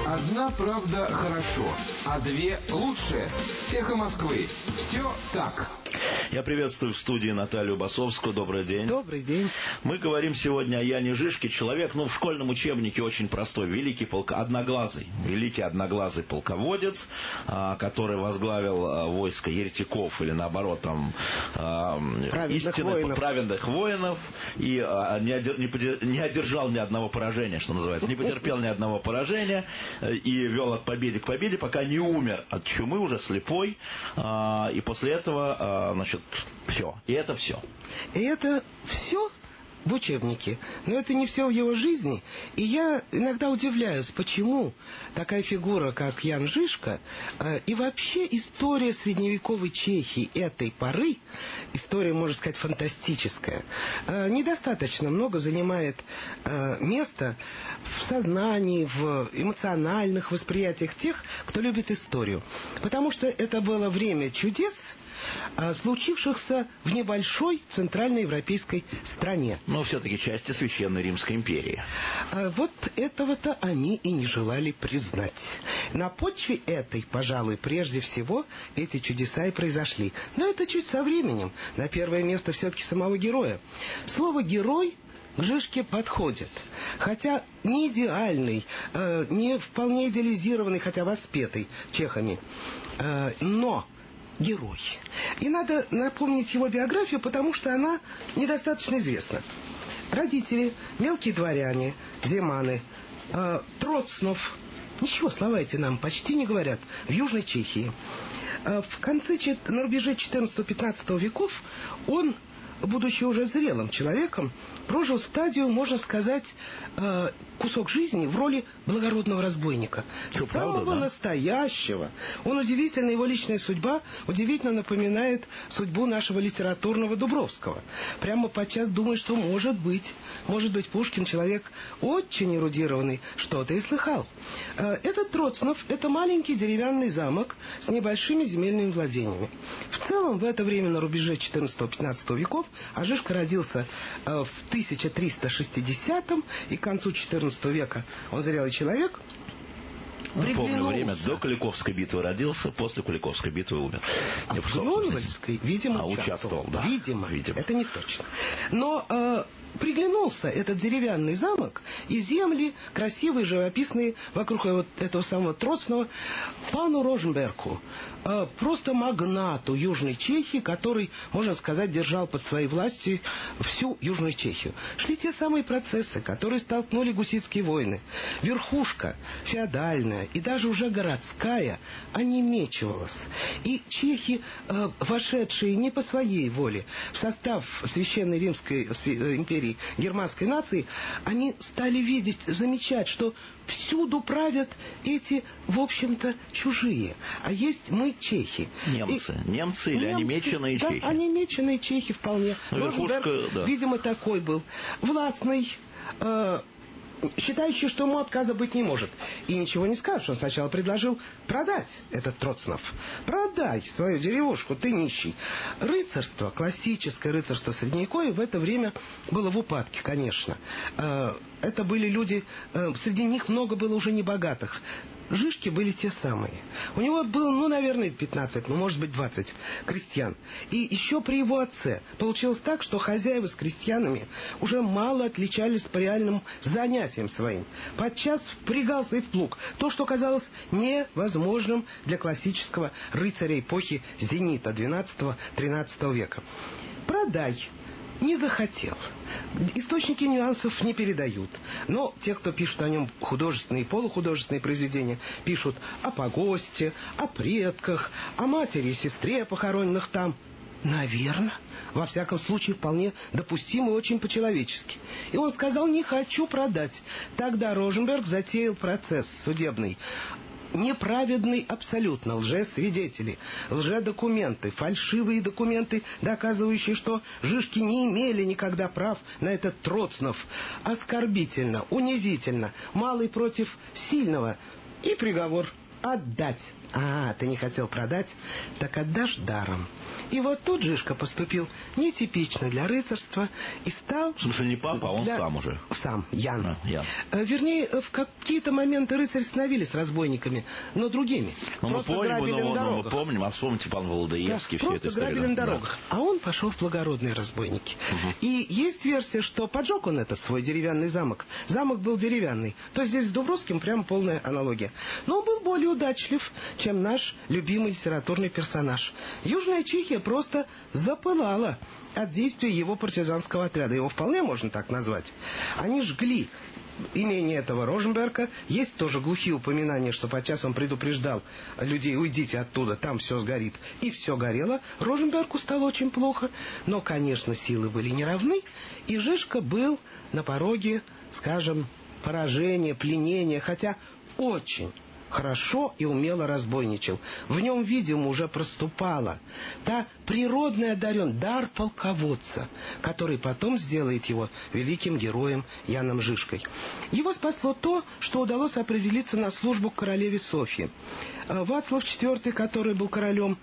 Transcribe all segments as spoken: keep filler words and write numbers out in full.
Одна правда хорошо, а две лучше. Эхо Москвы. Все так. Я приветствую в студии Наталью Басовскую. Добрый день. Добрый день. Мы говорим сегодня о Яне Жишке. Человек, ну, в школьном учебнике очень простой. Великий полк... одноглазый. Великий одноглазый полководец, а, который возглавил а, войско еретиков, или наоборот, там, а, истинных воинов. праведных воинов. И а, не, одер... не, подер... не одержал ни одного поражения, что называется. Не потерпел ни одного поражения. И вел от победы к победе, пока не умер от чумы, уже слепой. А, и после этого... А, Значит, все. И это все. И это все в учебнике. Но это не все в его жизни. И я иногда удивляюсь, почему такая фигура, как Ян Жишка, э, и вообще история средневековой Чехии этой поры, история, можно сказать, фантастическая, э, недостаточно много занимает э, места в сознании, в эмоциональных восприятиях тех, кто любит историю. Потому что это было время чудес, случившихся в небольшой центральноевропейской стране. Но все-таки части Священной Римской империи. Вот этого-то они и не желали признать. На почве этой, пожалуй, прежде всего, эти чудеса и произошли. Но это чуть со временем. На первое место все-таки самого героя. Слово «герой» к Жишке подходит. Хотя не идеальный, не вполне идеализированный, хотя воспетый чехами. Но... герой. И надо напомнить его биографию, потому что она недостаточно известна. Родители, мелкие дворяне, земаны, э, Троцнов. Ничего, слова эти нам почти не говорят. В Южной Чехии. Э, в конце, на рубеже четырнадцатого-пятнадцатого веков он, будучи уже зрелым человеком, прожил стадию, можно сказать, э, кусок жизни в роли благородного разбойника. Что, самого правда, да? настоящего. Он удивительно, его личная судьба удивительно напоминает судьбу нашего литературного Дубровского. Прямо подчас думаю, что может быть, может быть, Пушкин человек очень эрудированный, что-то и слыхал. Э, этот Троцнов — это маленький деревянный замок с небольшими земельными владениями. В целом, в это время на рубеже четырнадцатого-пятнадцатого веков, а Жишка родился э, в тысяча триста шестидесятом, и к концу четырнадцатого века он зрелый человек. Я помню время до Куликовской битвы родился, после Куликовской битвы умер. А в Грюнвальдской, видимо, а, участвовал. Да. Видимо, Видимо, это не точно. Но э, приглянулся этот деревянный замок и земли, красивые, живописные, вокруг вот этого самого Троцного, пану Роженбергу, э, просто магнату Южной Чехии, который, можно сказать, держал под своей властью всю Южную Чехию. Шли те самые процессы, которые столкнули гуситские войны. Верхушка феодальная и даже уже городская онемечивалась. И чехи, э, вошедшие не по своей воле в состав Священной Римской империи, германской нации, они стали видеть, замечать, что всюду правят эти, в общем-то, чужие. А есть мы, чехи. Немцы. И... Немцы или Немцы, онемеченные да, чехи? онемеченные чехи вполне. Верхушка, да. Видимо, такой был. Властный, э, считающий, что ему отказа быть не может. И ничего не скажешь. Он сначала предложил продать этот Троцнов. Продай свою деревушку, ты нищий. Рыцарство, классическое рыцарство Средневековья в это время было в упадке, конечно. Это были люди, среди них много было уже небогатых. Жишки были те самые. У него было, ну, наверное, пятнадцать, ну, может быть, двадцать крестьян. И еще при его отце получилось так, что хозяева с крестьянами уже мало отличались по реальным занятиям своим. Подчас впрягался и в плуг. То, что казалось невозможным для классического рыцаря эпохи зенита двенадцатого-тринадцатого века. Продай. Не захотел. Источники нюансов не передают. Но те, кто пишут о нем художественные и полухудожественные произведения, пишут о погосте, о предках, о матери и сестре, похороненных там. Наверное. Во всяком случае, вполне допустимо и очень по-человечески. И он сказал: не хочу продать. Тогда Роженберг затеял процесс судебный. Неправедный абсолютно, лжесвидетели, лжедокументы, фальшивые документы, доказывающие, что Жишки не имели никогда прав на этот Троцнов. Оскорбительно, унизительно, малый против сильного. И приговор. отдать. А, ты не хотел продать, так отдашь даром. И вот тут Жишка поступил нетипично для рыцарства и стал... В смысле, не папа, а он для... сам уже. Сам, Ян. А, Ян. Вернее, в какие-то моменты рыцари становились разбойниками, но другими. Но просто мы помним, грабили но, на дорогах. Мы помним, а вспомните пан Володаевский, Да, все это просто грабили на дорогах. Да. А он пошел в благородные разбойники. Угу. И есть версия, что поджег он этот свой деревянный замок. Замок был деревянный. То есть здесь с Дубровским прям полная аналогия. Но он был более удачлив, чем наш любимый литературный персонаж. Южная Чехия просто запылала от действия его партизанского отряда. Его вполне можно так назвать. Они жгли имение этого Роженберга. Есть тоже глухие упоминания, что подчас он предупреждал людей: уйдите оттуда, там все сгорит. И все горело. Роженбергу стало очень плохо. Но, конечно, силы были неравны. И Жишка был на пороге, скажем, поражения, пленения. Хотя очень хорошо и умело разбойничал. В нем, видимо, уже проступала та природная одаренность, дар полководца, который потом сделает его великим героем Яном Жишкой. Его спасло то, что удалось определиться на службу к королеве Софье. Вацлав четвёртый, который был королем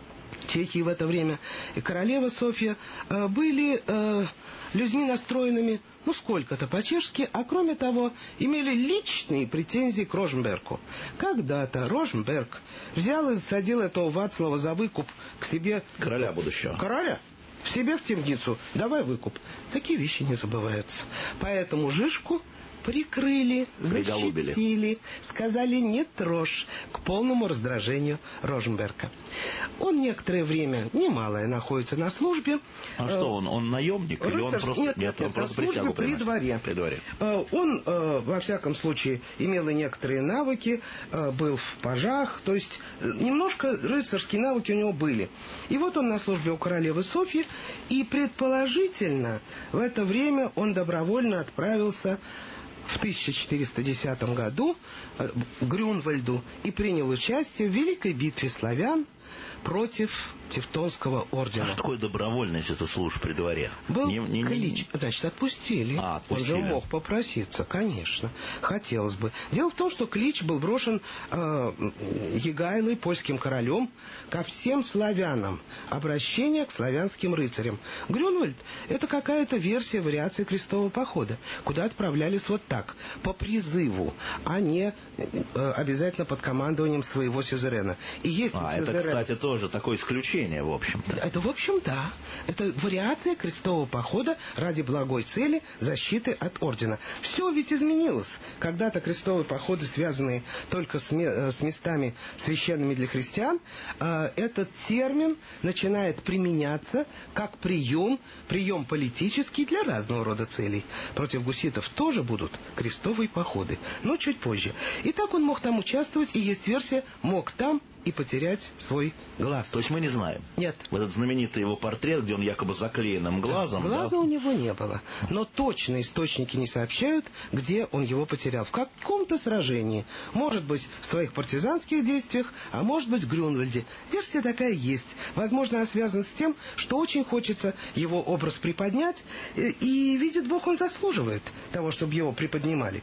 Чехии в это время, и королева Софья были людьми, настроенными, ну, сколько-то по-чешски, а кроме того, имели личные претензии к Роженбергу. Когда-то Роженберг взял и засадил этого Вацлава за выкуп к себе... Короля будущего. Короля. В себе в темницу. Давай выкуп. Такие вещи не забываются. Поэтому Жишку прикрыли, защитили, сказали не трожь, к полному раздражению Роженберга. Он некоторое время, немалое, находится на службе. А что он? Он наемник? Рыцарь... Или он просто, нет, нет, нет, нет, он просто на службе присягу при дворе. при дворе? Он, во всяком случае, имел и некоторые навыки, был в пажах, то есть немножко рыцарские навыки у него были. И вот он на службе у королевы Софьи, и предположительно в это время он добровольно отправился в тысяча четыреста десятом году к Грюнвальду и принял участие в великой битве славян против Тевтонского ордена. А что такое добровольно, если ты служишь при дворе? Был не, не, клич. Не... Значит, отпустили. А, отпустили. Он же мог попроситься, конечно. Хотелось бы. Дело в том, что клич был брошен э, Егайлой, польским королем, ко всем славянам. Обращение к славянским рыцарям. Грюнвальд — это какая-то версия, вариации крестового похода, куда отправлялись вот так, по призыву, а не э, обязательно под командованием своего сюзерена. И если а, сюзерен... это, кстати, тоже такое исключение, в общем-то. Это, в общем, да. Это вариация крестового похода ради благой цели защиты от ордена. Все ведь изменилось. Когда-то крестовые походы, связанные только с, ме- с местами священными для христиан, э, этот термин начинает применяться как прием, прием политический для разного рода целей. Против гуситов тоже будут крестовые походы, но чуть позже. И так он мог там участвовать, и есть версия, мог там и потерять свой глаз. То есть мы не знаем? Нет. Вот этот знаменитый его портрет, где он якобы заклеенным глазом. Глаза да? у него не было. Но точно источники не сообщают, где он его потерял. В каком-то сражении. Может быть, в своих партизанских действиях, а может быть, в Грюнвальде. Версия такая есть. Возможно, она связана с тем, что очень хочется его образ приподнять. И, видит Бог, он заслуживает того, чтобы его приподнимали.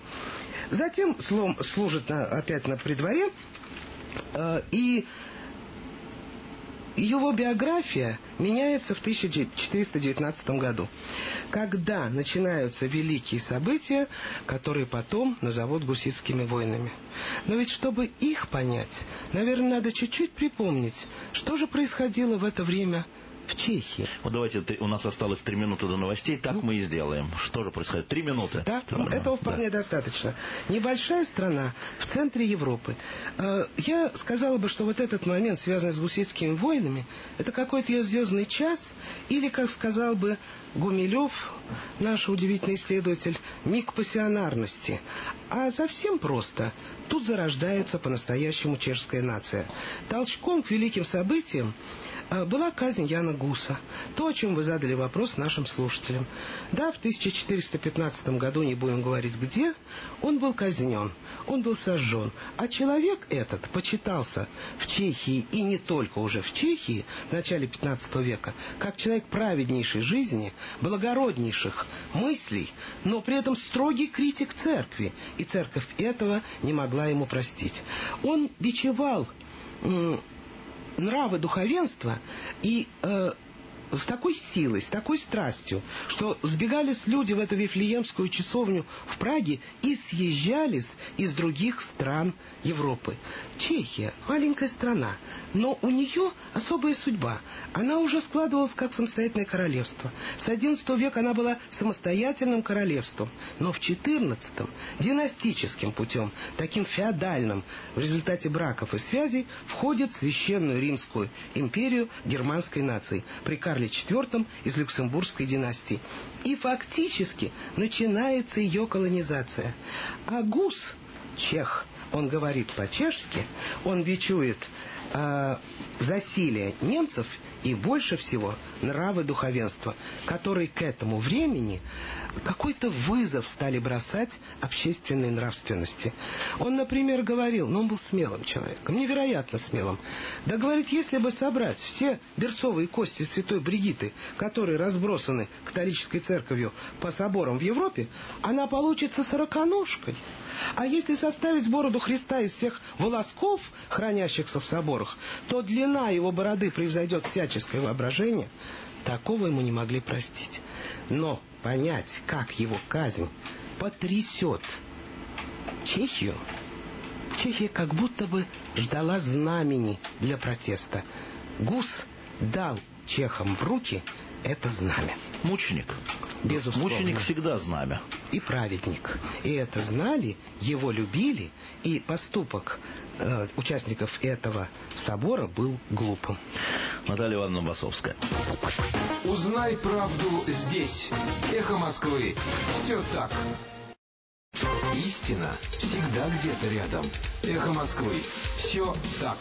Затем слом служит на, опять на придворе. И его биография меняется в тысяча четыреста девятнадцатом году, когда начинаются великие события, которые потом назовут гуситскими войнами. Но ведь чтобы их понять, наверное, надо чуть-чуть припомнить, что же происходило в это время в Чехии. Вот давайте, у нас осталось три минуты до новостей, так ну, мы и сделаем. Что же происходит? Три минуты? Да, ну, этого вполне да. достаточно. Небольшая страна в центре Европы. Я сказала бы, что вот этот момент, связанный с гуситскими войнами, это какой-то ее звездный час, или, как сказал бы Гумилев, наш удивительный исследователь, миг пассионарности. А совсем просто. Тут зарождается по-настоящему чешская нация. Толчком к великим событиям была казнь Яна Гуса. То, о чем вы задали вопрос нашим слушателям. Да, в тысяча четыреста пятнадцатом году, не будем говорить где, он был казнен, он был сожжен. А человек этот почитался в Чехии, и не только уже в Чехии, в начале пятнадцатого века, как человек праведнейшей жизни, благороднейших мыслей, но при этом строгий критик церкви. И церковь этого не могла ему простить. Он бичевал м- нравы духовенства и э, с такой силой, с такой страстью, что сбегались люди в эту Вифлеемскую часовню в Праге и съезжались из других стран Европы. Чехия – маленькая страна, но у нее особая судьба. Она уже складывалась как самостоятельное королевство. С одиннадцатого века она была самостоятельным королевством, но в четырнадцатом династическим путем, таким феодальным, в результате браков и связей, входит в Священную Римскую империю германской нации при Карле четвёртом из Люксембургской династии. И фактически начинается ее колонизация. А Гус, чех, он говорит по-чешски, он бичует э, засилие немцев и больше всего нравы духовенства, которые к этому времени какой-то вызов стали бросать общественной нравственности. Он, например, говорил, но он был смелым человеком, невероятно смелым. Да, говорит, если бы собрать все берцовые кости святой Бригитты, которые разбросаны католической церковью по соборам в Европе, она получится сороконожкой. А если составить бороду Христа из всех волосков, хранящихся в соборах, то длина его бороды превзойдет всяческое воображение. Такого ему не могли простить. Но понять, как его казнь потрясет Чехию, Чехия как будто бы ждала знамени для протеста. Гус дал чехам в руки это знамя. Мученик. Безусловно. Мученик всегда знамя. И праведник. И это знали, его любили, и поступок э, участников этого собора был глупым. Наталья Ивановна Басовская. Узнай правду здесь. Эхо Москвы. Все так. Истина всегда где-то рядом. Эхо Москвы. Все так.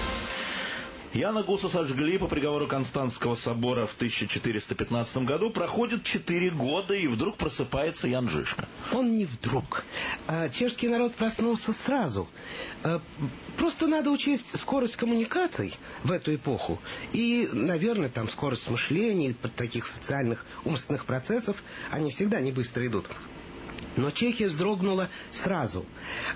Яна Гуса сожгли по приговору Константского собора в тысяча четыреста пятнадцатом году. Проходит четыре года, и вдруг просыпается Ян Жишка. Он не вдруг. Чешский народ проснулся сразу. Просто надо учесть скорость коммуникаций в эту эпоху. И, наверное, там скорость мышления, таких социальных умственных процессов, они всегда не быстро идут. Но Чехия вздрогнула сразу.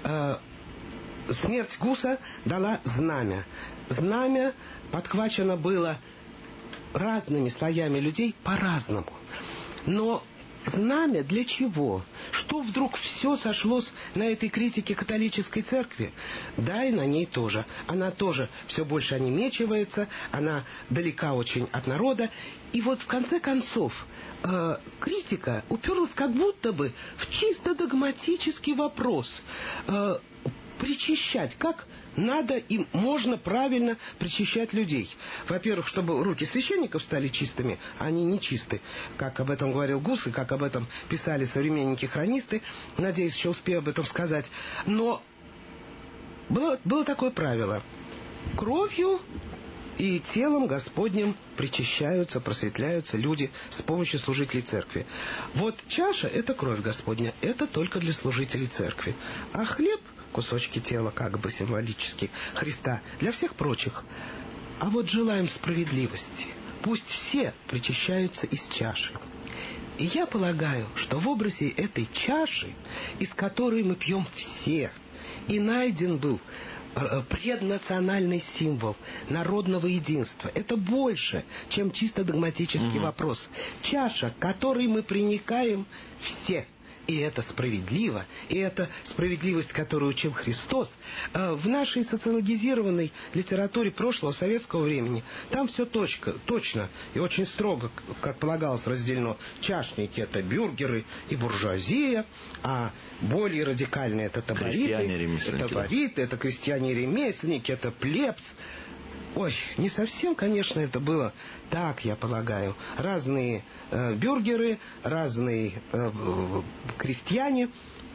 Смерть Гуса дала знамя. Знамя подхвачено было разными слоями людей по-разному. Но знамя для чего? Что вдруг все сошлось на этой критике католической церкви? Да, и на ней тоже. Она тоже все больше онемечивается, она далека очень от народа. И вот в конце концов э, критика уперлась как будто бы в чисто догматический вопрос. Э, причащать. Как надо и можно правильно причащать людей? Во-первых, чтобы руки священников стали чистыми, а они не чисты, как об этом говорил Гус и как об этом писали современники-хронисты. Надеюсь, еще успею об этом сказать. Но было, было такое правило. Кровью и телом Господним причащаются, просветляются люди с помощью служителей церкви. Вот чаша — это кровь Господня, это только для служителей церкви. А хлеб — кусочки тела, как бы символически, Христа, для всех прочих. А вот желаем справедливости. Пусть все причащаются из чаши. И я полагаю, что в образе этой чаши, из которой мы пьем все, и найден был преднациональный символ народного единства. Это больше, чем чисто догматический mm-hmm. вопрос. Чаша, к которой мы приникаем все. И это справедливо, и это справедливость, которую учил Христос. В нашей социологизированной литературе прошлого советского времени там все точка, точно и очень строго, как полагалось, разделено. Чашники — это бюргеры и буржуазия, а более радикальные — это табориты, это табориты, это крестьяне-ремесленники, это плебс. Ой, не совсем, конечно, это было так, я полагаю. Разные э, бюргеры, разные э, крестьяне.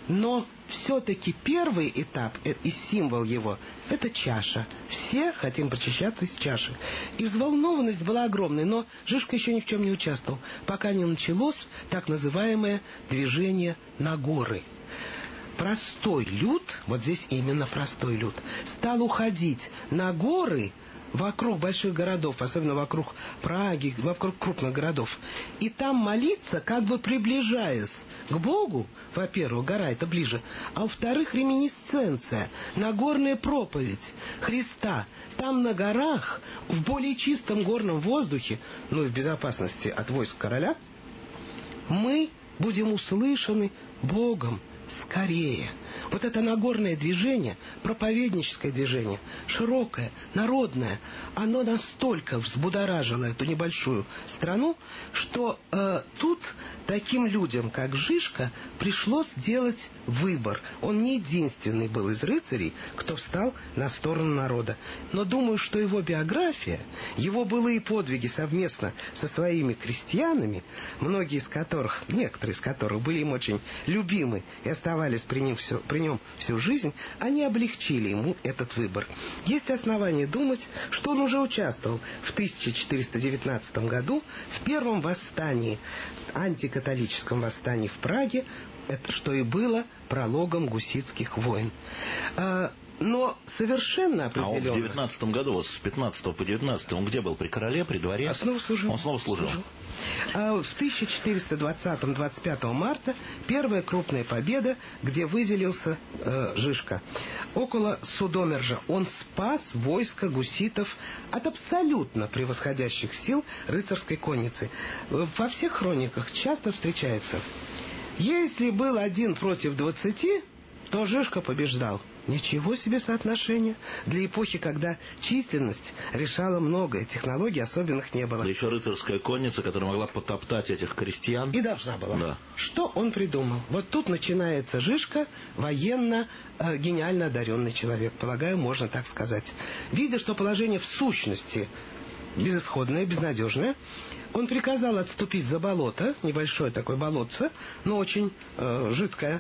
Но все-таки первый этап и символ его – это чаша. Все хотим причащаться из чаши. И взволнованность была огромной, но Жишка еще ни в чем не участвовал, пока не началось так называемое движение на горы. Простой люд, вот здесь именно простой люд, стал уходить на горы вокруг больших городов, особенно вокруг Праги, вокруг крупных городов, и там молиться, как бы приближаясь к Богу. Во-первых, гора это ближе, а во-вторых, реминисценция, Нагорная проповедь Христа. Там на горах, в более чистом горном воздухе, ну и в безопасности от войск короля, мы будем услышаны Богом скорее. Вот это Нагорное движение, проповедническое движение, широкое, народное, оно настолько взбудоражило эту небольшую страну, что э, тут таким людям, как Жишка, пришлось делать выбор. Он не единственный был из рыцарей, кто встал на сторону народа. Но думаю, что его биография, его былые подвиги совместно со своими крестьянами, многие из которых, некоторые из которых были им очень любимы и оставались при нем, все, при нем всю жизнь, они облегчили ему этот выбор. Есть основания думать, что он уже участвовал в тысяча четыреста девятнадцатом году в первом восстании, антикатолическом восстании в Праге, это что и было прологом гуситских войн. Но совершенно определенно... А он в девятнадцатом году, вот с пятнадцатого по девятнадцатый, он где был? При короле, при дворе? А снова служил. Он снова служил. служил. А в тысяча четыреста двадцатом — двадцать пятого марта первая крупная победа, где выделился э, Жишка. Около Судомержа он спас войско гуситов от абсолютно превосходящих сил рыцарской конницы. Во всех хрониках часто встречается: если был один против двадцати, то Жишка побеждал. Ничего себе соотношение. Для эпохи, когда численность решала многое, технологий особенных не было. Да еще рыцарская конница, которая могла потоптать этих крестьян. И должна была. Да. Что он придумал? Вот тут начинается Жишка, военно э, гениально одаренный человек. Полагаю, можно так сказать. Видя, что положение в сущности безысходное, безнадежное, он приказал отступить за болото, небольшое такое болотце, но очень э, жидкое.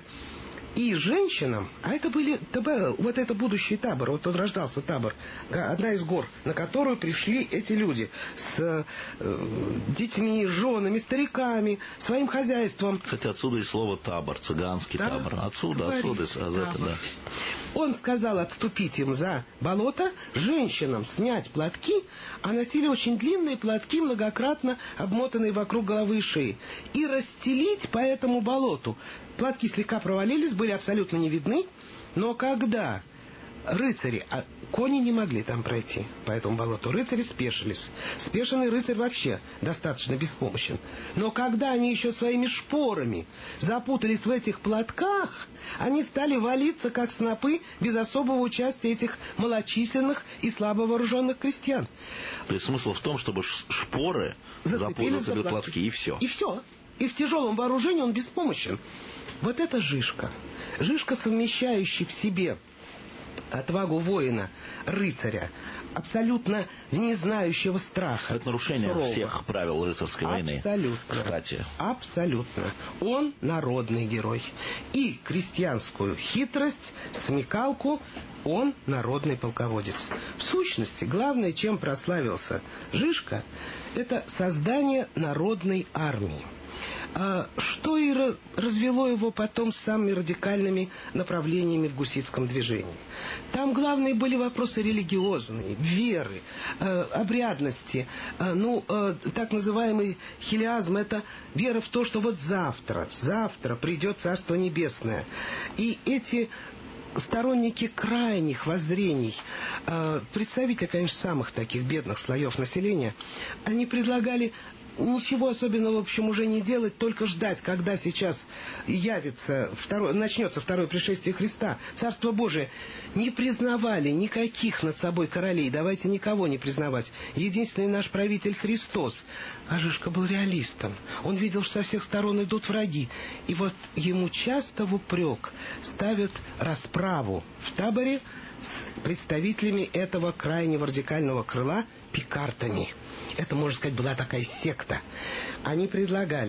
И женщинам, а это были, вот это будущий табор, вот он рождался табор, одна из гор, на которую пришли эти люди с э, детьми, женами, стариками, своим хозяйством. Кстати, отсюда и слово табор, цыганский да? табор. Отсюда, Говорит, отсюда, из этого, да. Он сказал отступить им за болото, женщинам снять платки, а носили очень длинные платки, многократно обмотанные вокруг головы и шеи, и расстелить по этому болоту. Платки слегка провалились, были абсолютно не видны, но когда рыцари, а кони не могли там пройти по этому болоту, рыцари спешились. Спешенный рыцарь вообще достаточно беспомощен. Но когда они еще своими шпорами запутались в этих платках, они стали валиться, как снопы, без особого участия этих малочисленных и слабо вооруженных крестьян. То есть смысл в том, чтобы шпоры запутались в платки, и все. И все. И в тяжелом вооружении он беспомощен. Вот это Жишка. Жишка, совмещающий в себе отвагу воина, рыцаря, абсолютно не знающего страха. Это нарушение сурового. Всех правил рыцарской войны. Абсолютно. Кстати. Абсолютно. Он народный герой. И крестьянскую хитрость, смекалку он народный полководец. В сущности, главное, чем прославился Жишка, это создание народной армии. Что и развело его потом с самыми радикальными направлениями в гуситском движении. Там главные были вопросы религиозные, веры, обрядности. Ну, так называемый хилиазм — это вера в то, что вот завтра, завтра придет Царство Небесное. И эти сторонники крайних воззрений, представители, конечно, самых таких бедных слоев населения, они предлагали ничего особенного, в общем, уже не делать, только ждать, когда сейчас явится второе, начнется второе пришествие Христа, Царство Божие. Не признавали никаких над собой королей, давайте никого не признавать. Единственный наш правитель Христос. А Жишка был реалистом. Он видел, что со всех сторон идут враги. И вот ему часто в упрек ставят расправу в таборе с представителями этого крайнего радикального крыла, пикартами. Это, можно сказать, была такая секта. Они предлагали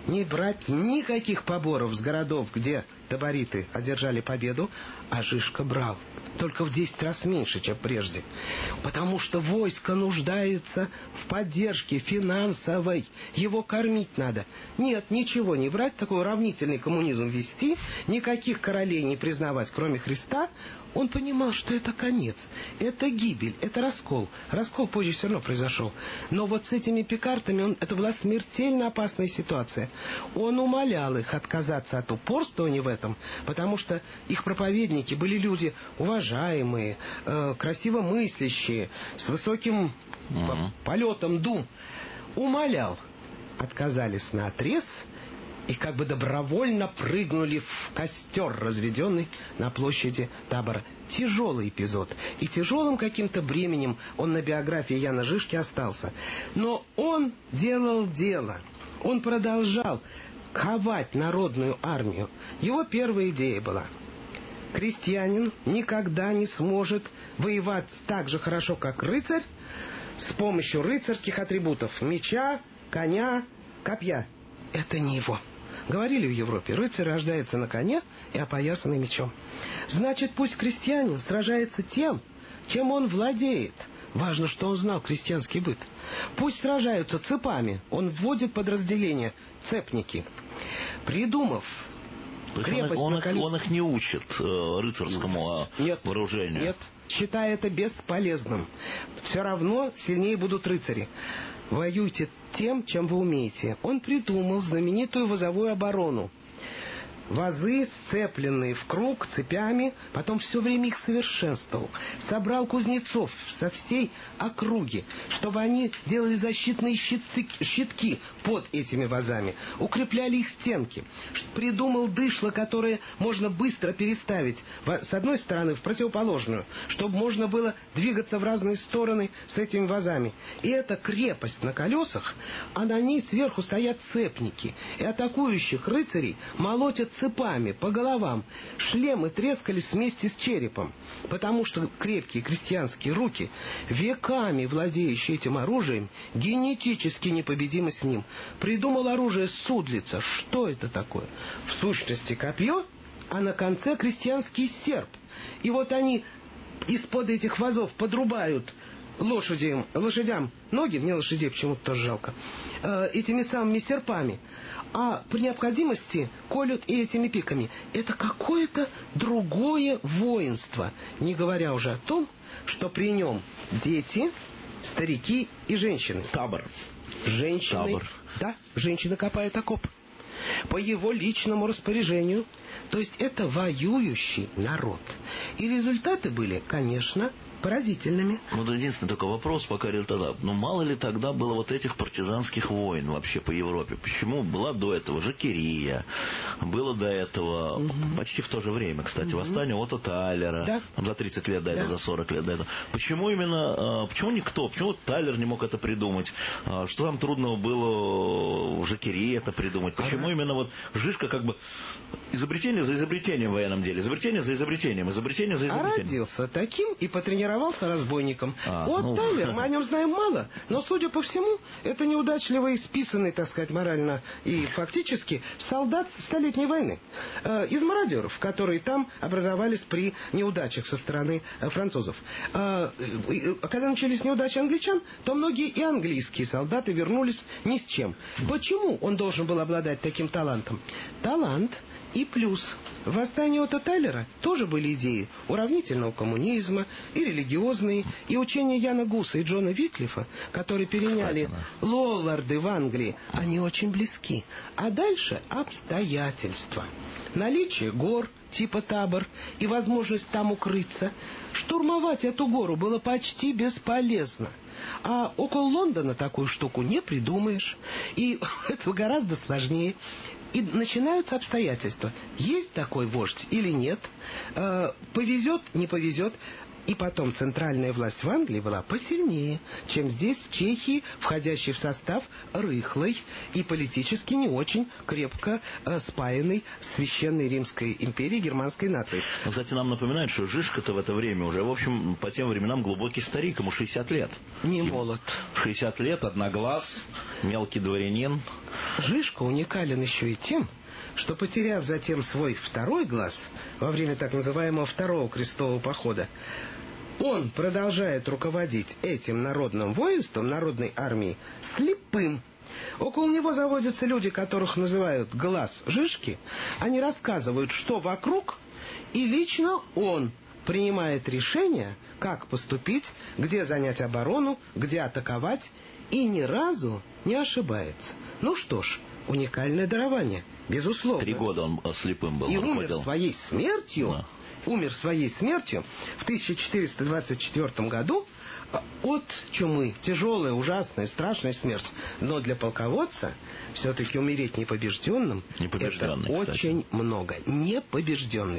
не брать никаких поборов с городов, где табориты одержали победу, а Жишка брал только в десять раз меньше, чем прежде. Потому что войско нуждается в поддержке финансовой. Его кормить надо. Нет, ничего не брать, такой уравнительный коммунизм вести, никаких королей не признавать, кроме Христа. Он понимал, что это конец, это гибель, это раскол. Раскол позже все равно произошел. Но вот с этими пикартами он, это была смертельно опасная ситуация. Он умолял их отказаться от упорствования в этом, потому что их проповедники были люди уважаемые, э, красиво мыслящие, с высоким mm-hmm. полетом дум. Умолял. Отказались наотрез и как бы добровольно прыгнули в костер, разведенный на площади Табора. Тяжелый эпизод. И тяжелым каким-то бременем он на биографии Яна Жишки остался. Но он делал дело. Он продолжал ковать народную армию. Его первая идея была: крестьянин никогда не сможет воевать так же хорошо, как рыцарь, с помощью рыцарских атрибутов: меча, коня, копья. Это не его. Говорили в Европе: рыцарь рождается на коне и опоясанный мечом. Значит, пусть крестьянин сражается тем, чем он владеет. Важно, что он знал крестьянский быт. Пусть сражаются цепами. Он вводит подразделение цепники. Придумав крепость он, на их, колесе... он их не учит э, рыцарскому нет, вооружению. Нет, считая это бесполезным. Все равно сильнее будут рыцари. Воюйте тем, чем вы умеете. Он придумал знаменитую возовую оборону. Вазы, сцепленные в круг цепями, потом все время их совершенствовал. Собрал кузнецов со всей округи, чтобы они делали защитные щиты, щитки под этими вазами, укрепляли их стенки. Придумал дышло, которое можно быстро переставить с одной стороны в противоположную, чтобы можно было двигаться в разные стороны с этими вазами. И эта крепость на колесах, а на ней сверху стоят цепники, и атакующих рыцарей молотят цепами по головам. Шлемы трескались вместе с черепом, потому что крепкие крестьянские руки, веками владеющие этим оружием, генетически непобедимы с ним. Придумал оружие судлица. Что это такое? В сущности копье, а на конце крестьянский серп. И вот они из-под этих вазов подрубают лошадям, лошадям ноги, мне лошадей почему-то тоже жалко, э, этими самыми серпами, а при необходимости колют и этими пиками. Это какое-то другое воинство, не говоря уже о том, что при нем дети, старики и женщины. Табор. Женщины, Табор. Да, женщина копает окоп по его личному распоряжению. То есть это воюющий народ. И результаты были, конечно, поразительными. Ну, да, единственный только вопрос, пока тогда. Ну, мало ли тогда было вот этих партизанских войн вообще по Европе? Почему была до этого Жакерия, было до этого, угу. почти в то же время, кстати, угу. восстание Отто Тайлера, да. там, за тридцать лет до этого, да. за сорок лет до этого. Почему именно, почему никто, почему Тайлер не мог это придумать? Что там трудного было в Жакерии это придумать? Почему ага. именно вот Жишка как бы изобретение за изобретением в военном деле, изобретение за изобретением, изобретение за изобретением? А родился таким и потренировался разбойником. А, вот ну... Тайлер, мы о нем знаем мало, но, судя по всему, это неудачливый, списанный, так сказать, морально и фактически солдат Столетней войны. Э, из мародеров, которые там образовались при неудачах со стороны э, французов. Э, э, когда начались неудачи англичан, то многие и английские солдаты вернулись ни с чем. Почему он должен был обладать таким талантом? Талант и плюс. В восстании Отто Тайлера тоже были идеи уравнительного коммунизма, и религиозные, и учения Яна Гуса и Джона Виклифа, которые переняли Кстати, да. лолларды в Англии, они очень близки. А дальше обстоятельства. Наличие гор типа Табор и возможность там укрыться. Штурмовать эту гору было почти бесполезно. А около Лондона такую штуку не придумаешь. И это гораздо сложнее. И начинаются обстоятельства. Есть такой вождь или нет? Э, повезет, не повезет. И потом центральная власть в Англии была посильнее, чем здесь, в Чехии, входящей в состав рыхлой и политически не очень крепко э, спаянной Священной Римской империи германской нации. Ну, кстати, нам напоминают, что Жишка-то в это время уже, в общем, по тем временам глубокий старик, ему шестьдесят лет. Не молод. шестьдесят лет, одноглаз, мелкий дворянин. Жишка уникален еще и тем, что, потеряв затем свой второй глаз во время так называемого второго крестового похода, он продолжает руководить этим народным воинством, народной армией, слепым. Около него заводятся люди, которых называют глаз Жишки. Они рассказывают, что вокруг, и лично он принимает решение, как поступить, где занять оборону, где атаковать, и ни разу не ошибается. Ну что ж, уникальное дарование, безусловно. Три года он слепым был. И умер умер своей смертью, да. умер своей смертью в тысяча четыреста двадцать четвёртом году от чумы. Тяжелая, ужасная, страшная смерть. Но для полководца все-таки умереть непобежденным, непобежденный, это кстати. очень много. Непобежденный.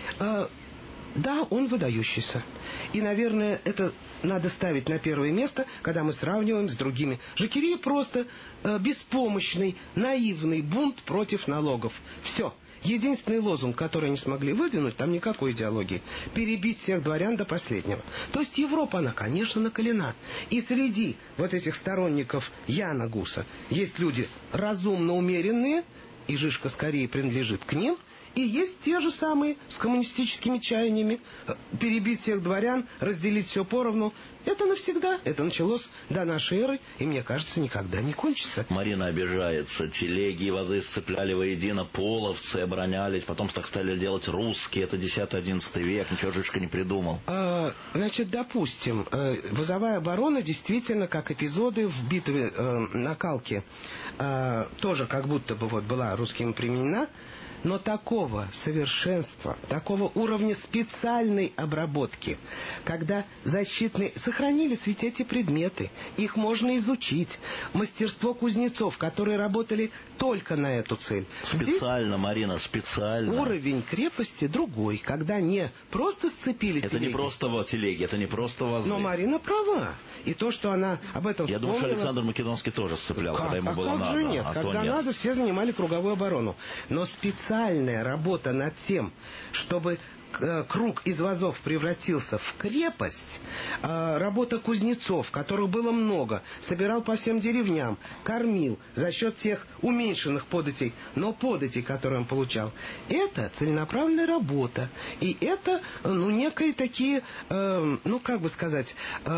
Да, он выдающийся. И, наверное, это надо ставить на первое место, когда мы сравниваем с другими. Жакерия просто э, беспомощный, наивный бунт против налогов. Все. Единственный лозунг, который они смогли выдвинуть, там никакой идеологии. Перебить всех дворян до последнего. То есть Европа, она, конечно, накалена. И среди вот этих сторонников Яна Гуса есть люди разумно умеренные, и Жишка скорее принадлежит к ним. И есть те же самые с коммунистическими чаяниями перебить всех дворян, разделить все поровну. Это навсегда. Это началось до нашей эры, и, мне кажется, никогда не кончится. Марина обижается. Телеги и вазы сцепляли воедино, половцы оборонялись, потом так стали делать русские. Это десятый-одиннадцатый век, ничего Жишка не придумал. А, значит, допустим, вазовая оборона действительно, как эпизоды в битве э, на Калке, э, тоже как будто бы вот была русскими применена. Но такого совершенства, такого уровня специальной обработки, когда защитные... Сохранились ведь эти предметы, их можно изучить. Мастерство кузнецов, которые работали только на эту цель. Специально, здесь Марина, специально. Уровень крепости другой, когда не просто сцепили это телеги. Не просто телеги, это не просто вазы. Но Марина права. И то, что она об этом Я вспомнила... думаю, что Александр Македонский тоже сцеплял, как? когда ему а было как надо. Же нет? А когда нет. надо, все занимали круговую оборону. Но специальная работа над тем, чтобы круг из вазов превратился в крепость, работа кузнецов, которых было много, собирал по всем деревням, кормил за счет тех уменьшенных податей, но податей, которые он получал, это целенаправленная работа. И это, ну, некие такие, ну, как бы сказать,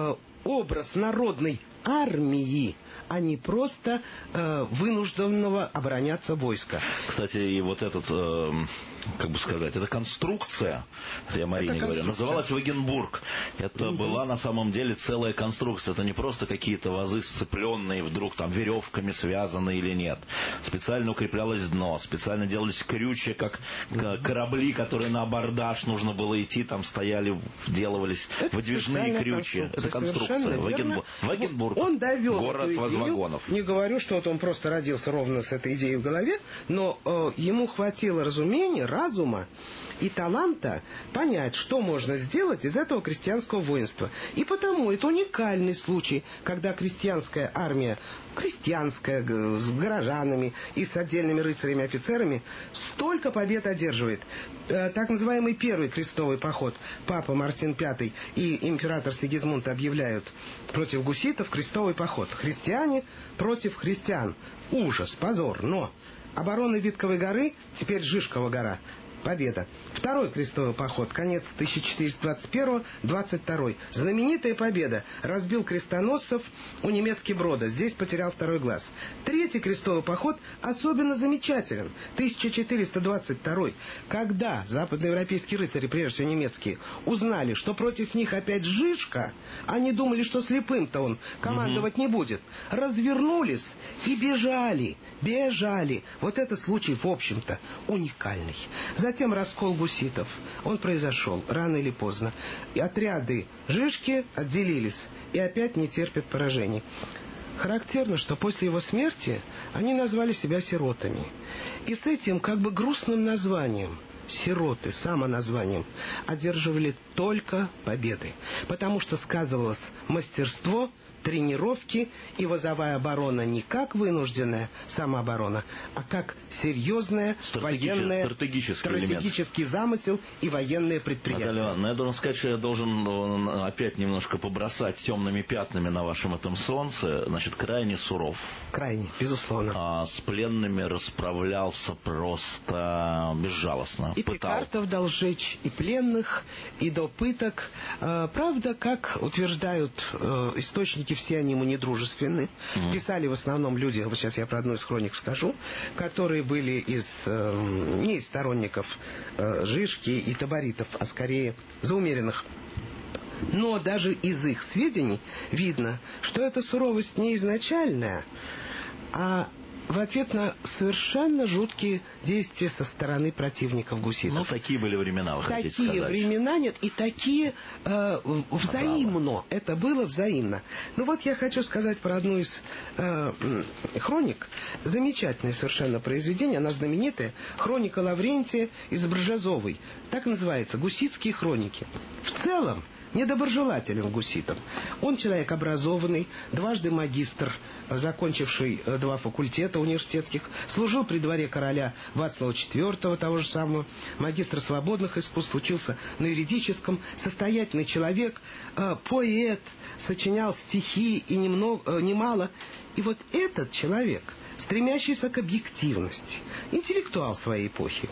образ народной армии, а не просто э, вынужденного обороняться войска. Кстати, и вот этот, э, как бы сказать, эта конструкция, это я Марине это говорю, называлась Вагенбург. Это угу. была на самом деле целая конструкция. Это не просто какие-то вазы сцепленные, вдруг там веревками связаны или нет. Специально укреплялось дно, специально делались крючья, как угу. корабли, которые на абордаж нужно было идти, там стояли, вделывались это выдвижные крючья. Это конструкция. Вагенбург. Вагенбург. Он довел город вагонов. Не говорю, что вот он просто родился ровно с этой идеей в голове, но э, ему хватило разумения, разума и таланта понять, что можно сделать из этого крестьянского воинства. И потому это уникальный случай, когда крестьянская армия, крестьянская, с горожанами и с отдельными рыцарями-офицерами столько побед одерживает. Так называемый первый крестовый поход папа Мартин Пятый и император Сигизмунд объявляют против гуситов крестовый поход. Христиане против христиан. Ужас, позор, но оборона Витковой горы, теперь Жишкова гора. Победа. Второй крестовый поход, конец тысяча четыреста двадцать первого — двадцать второй. Знаменитая победа. Разбил крестоносцев у немецких Брода. Здесь потерял второй глаз. Третий крестовый поход особенно замечателен. тысяча четыреста двадцать второй. Когда западноевропейские рыцари, прежде всего немецкие, узнали, что против них опять Жишка, они думали, что слепым-то он командовать угу. не будет. Развернулись и бежали. Бежали. Вот это случай, в общем-то, уникальный. Затем раскол гуситов. Он произошел рано или поздно. И отряды Жишки отделились и опять не терпят поражений. Характерно, что после его смерти они назвали себя сиротами. И с этим как бы грустным названием сироты, самоназванием, одерживали только победы. Потому что сказывалось мастерство, тренировки и вазовая оборона не как вынужденная самооборона, а как серьезная военная, стратегический, стратегический замысел и военные предприятия. Наталья Ивановна, я должен сказать, что я должен опять немножко побросать темными пятнами на вашем этом солнце. Значит, крайне суров. Крайне, безусловно. А с пленными расправлялся просто безжалостно. И Пикартов дал сжечь и пленных, и до пыток. Правда, как утверждают источники, все они ему недружественны. Mm. Писали в основном люди, вот сейчас я про одну из хроник скажу, которые были из, э, не из сторонников э, Жишки и таборитов, а скорее заумеренных. Но даже из их сведений видно, что эта суровость не изначальная, а в ответ на совершенно жуткие действия со стороны противников гуситов. Ну, такие были времена, вы хотите сказать. Такие времена нет, и такие э, взаимно. Право. Это было взаимно. Ну вот я хочу сказать про одну из э, хроник. Замечательное совершенно произведение, она знаменитая. Хроника Лаврентия из Бржазовой. Так называется, «Гуситские хроники». В целом, недоброжелателен гуситам. Он человек образованный, дважды магистр, закончивший два факультета университетских, служил при дворе короля Вацлава четвёртого, того же самого, магистр свободных искусств, учился на юридическом, состоятельный человек, э, поэт, сочинял стихи и немного, э, немало. И вот этот человек, стремящийся к объективности, интеллектуал своей эпохи,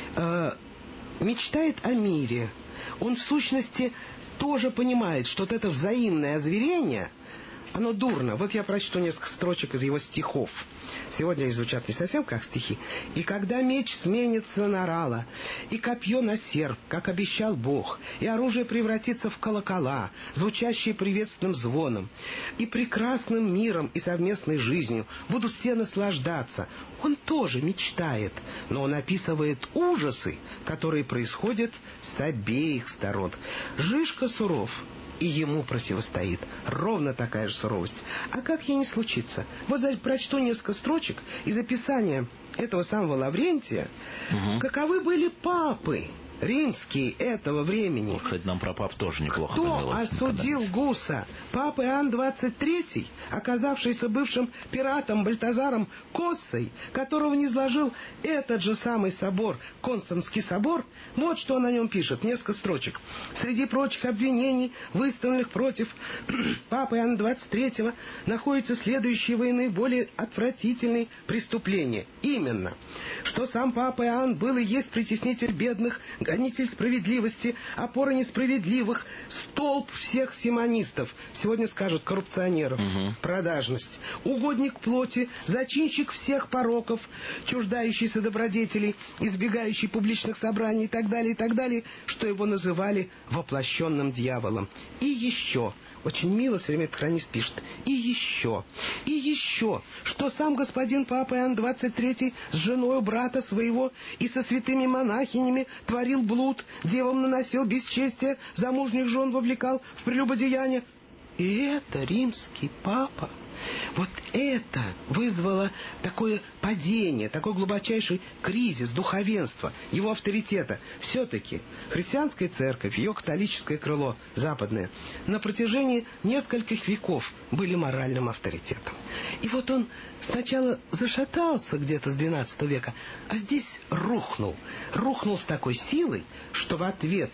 э, мечтает о мире. Он в сущности тоже понимает, что вот это взаимное озверение, оно дурно. Вот я прочту несколько строчек из его стихов. Сегодня они звучат не совсем как стихи. «И когда меч сменится на рало, и копье на серп, как обещал Бог, и оружие превратится в колокола, звучащие приветственным звоном, и прекрасным миром и совместной жизнью будут все наслаждаться». Он тоже мечтает, но он описывает ужасы, которые происходят с обеих сторон. Жишка суров, и ему противостоит ровно такая же суровость. А как ей не случится? Вот прочту несколько строчек из описания этого самого Лаврентия. Угу. Каковы были папы римские этого времени. Вот, кстати, нам про пап тоже неплохо. Кто осудил Гуса? Папа Иоанн двадцать третий, оказавшийся бывшим пиратом Бальтазаром Коссой, которого низложил этот же самый собор, Константский собор. Вот что он о нем пишет, несколько строчек. Среди прочих обвинений, выставленных против папы Иоанна двадцать третьего, находятся следующие наиболее отвратительные преступления. Именно, что сам папа Иоанн был и есть притеснитель бедных, гонитель справедливости, опора несправедливых, столб всех симонистов. Сегодня скажут коррупционеров, угу. продажность, угодник плоти, зачинщик всех пороков, чуждающийся добродетелей, избегающий публичных собраний и так далее, и так далее, что его называли воплощенным дьяволом. И еще... Очень мило все время этот хронист пишет. И еще, и еще, что сам господин папа Иоанн двадцать третий с женой брата своего и со святыми монахинями творил блуд, девам наносил бесчестие, замужних жен вовлекал в прелюбодеяние. И это римский папа. Вот это вызвало такое падение, такой глубочайший кризис духовенства, его авторитета. Все-таки христианская церковь, ее католическое крыло западное, на протяжении нескольких веков были моральным авторитетом. И вот он сначала зашатался где-то с двенадцатого века, а здесь рухнул. Рухнул с такой силой, что в ответ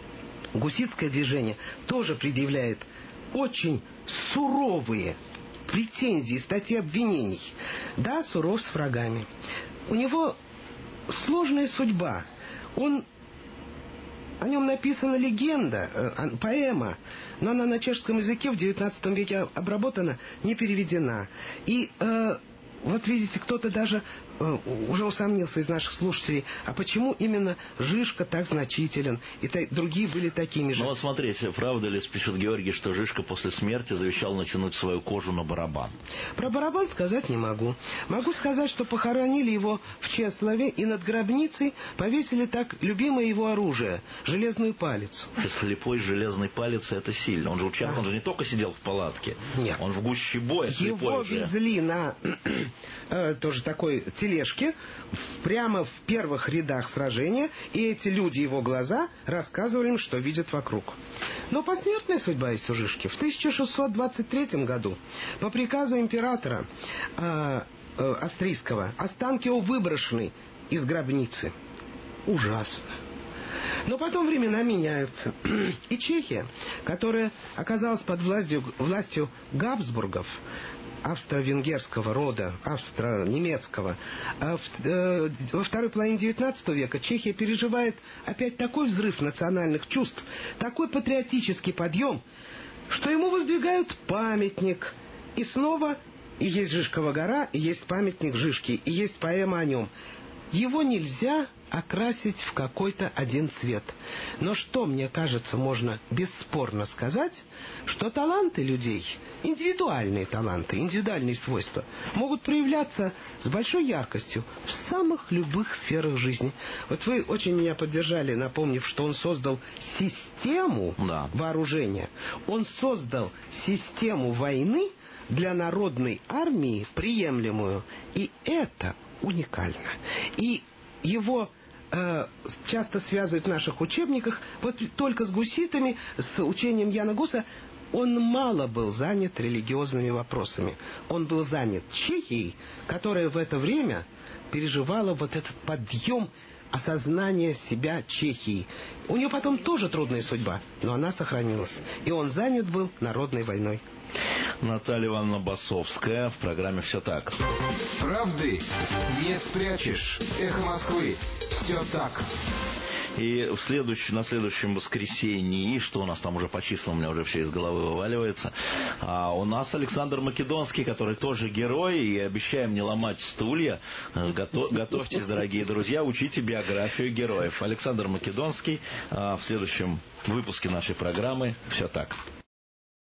гуситское движение тоже предъявляет очень суровые претензии, статьи обвинений. Да, суров с врагами. У него сложная судьба. Он... О нем написана легенда, э, поэма, но она на чешском языке в девятнадцатом веке обработана, не переведена. И э, вот видите, кто-то даже уже усомнился из наших слушателей, а почему именно Жишка так значителен, и та, другие были такими же? Ну вот смотрите, правда ли, пишет Георгий, что Жишка после смерти завещал натянуть свою кожу на барабан? Про барабан сказать не могу. Могу сказать, что похоронили его в Чеслове и над гробницей повесили так любимое его оружие — железную палицу. Слепой железной палицей — это сильно. Он же участник, а. он же не только сидел в палатке. Нет. Он в гуще боя слепой. Его уже везли на э, тоже такой тележке прямо в первых рядах сражения, и эти люди, его глаза, рассказывали им, что видят вокруг. Но посмертная судьба есть у Жишки. В тысяча шестьсот двадцать третьем году по приказу императора э, э, австрийского останки его выброшены из гробницы. Ужасно. Но потом времена меняются. И Чехия, которая оказалась под властью, властью Габсбургов, австро-венгерского рода, австро-немецкого, во второй половине девятнадцатого века Чехия переживает опять такой взрыв национальных чувств, такой патриотический подъем, что ему воздвигают памятник. И снова и есть Жишкова гора, и есть памятник Жишке, и есть поэма о нем. Его нельзя окрасить в какой-то один цвет. Но что, мне кажется, можно бесспорно сказать, что таланты людей, индивидуальные таланты, индивидуальные свойства, могут проявляться с большой яркостью в самых любых сферах жизни. Вот вы очень меня поддержали, напомнив, что он создал систему да. вооружения. Он создал систему войны для народной армии приемлемую. И это уникально. И его э, часто связывают в наших учебниках вот только с гуситами, с учением Яна Гуса. Он мало был занят религиозными вопросами. Он был занят Чехией, которая в это время переживала вот этот подъем осознания себя Чехии. У нее потом тоже трудная судьба, но она сохранилась. И он занят был народной войной. Наталья Ивановна Басовская в программе «Все так». Правды не спрячешь. Эхо Москвы. Все так. И в следующем, на следующем воскресенье, что у нас там уже по числам, у меня уже все из головы вываливается, а у нас Александр Македонский, который тоже герой, и обещаем не ломать стулья. Готов, готовьтесь, дорогие друзья, учите биографию героев. Александр Македонский в следующем выпуске нашей программы «Все так».